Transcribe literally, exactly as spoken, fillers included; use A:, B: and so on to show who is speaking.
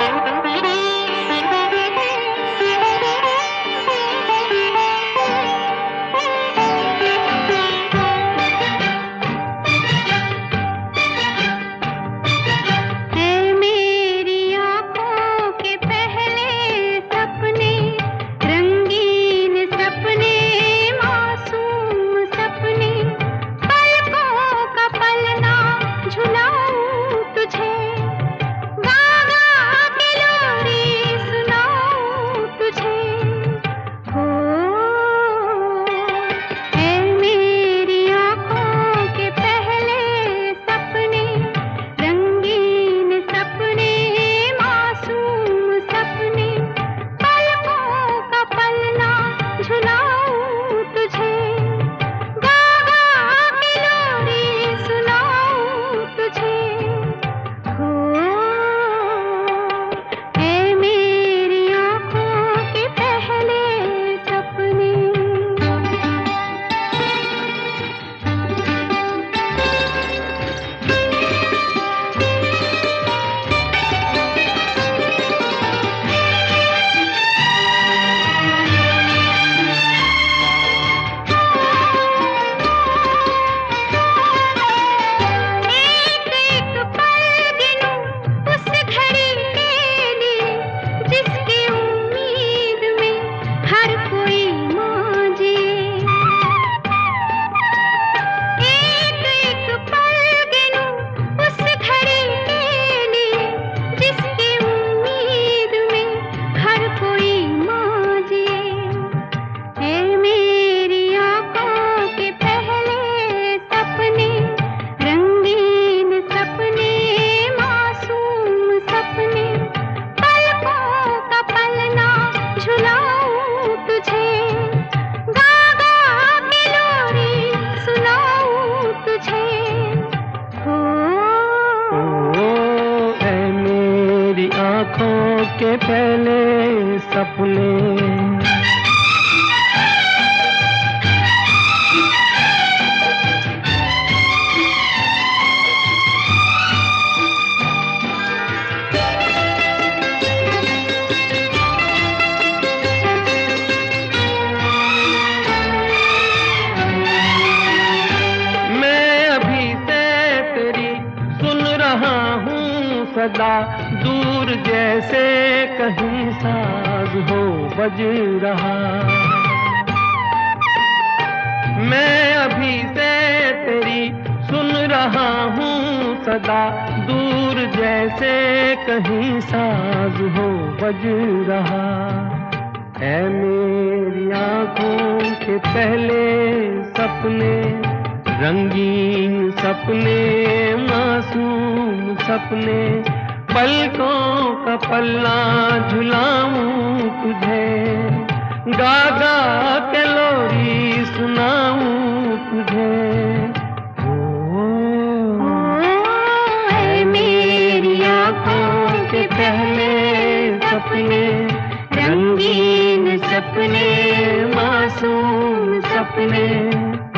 A: आँखों के पहले सपने। मैं अभी से तेरी सुन रहा हूँ सदा, दूर जैसे कहीं साज हो बज रहा। मैं अभी से तेरी सुन रहा हूँ सदा, दूर जैसे कहीं साज हो बज रहा। ऐ मेरी आँखों के पहले सपने, रंगीन सपने, मासूम सपने, पलकों का पल्ला झुलाऊं तुझे, गा गा के लोरी सुनाऊं तुझे। ओ,
B: ऐ मेरी आँखों के पहले सपने, रंगीन सपने, मासूम सपने।